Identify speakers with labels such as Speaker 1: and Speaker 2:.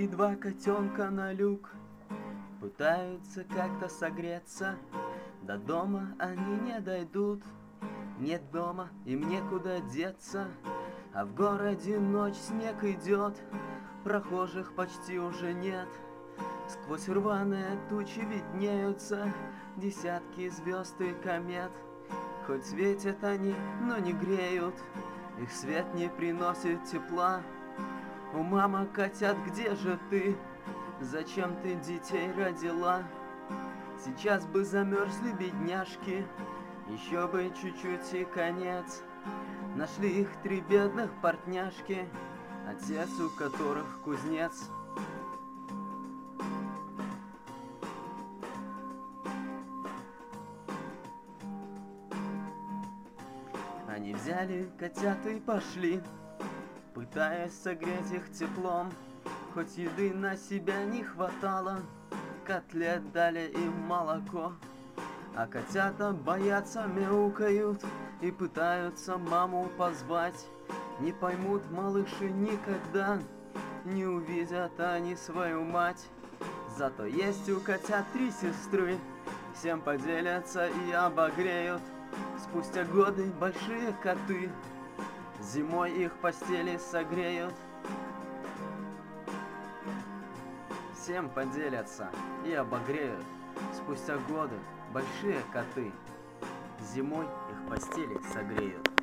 Speaker 1: Вышли два котенка на люк, пытаются как-то согреться. До дома они не дойдут, нет дома, им некуда деться. А в городе ночь, снег идет, прохожих почти уже нет. Сквозь рваные тучи виднеются десятки звезд и комет. Хоть светят они, но не греют, их свет не приносит тепла. О, мама, котят, где же ты? Зачем ты детей родила? Сейчас бы замерзли бедняжки, еще бы чуть-чуть и конец. Нашли их три бедных портняшки, отец у которых кузнец. Они взяли котят и пошли, пытаясь согреть их теплом. Хоть еды на себя не хватало, котлет дали им молоко. А котята боятся, мяукают и пытаются маму позвать. Не поймут малыши никогда, не увидят они свою мать. Зато есть у котят три сестры, всем поделятся и обогреют. Спустя годы большие коты зимой их постели согреют. Всем поделятся и обогреют. Спустя годы большие коты зимой их постели согреют.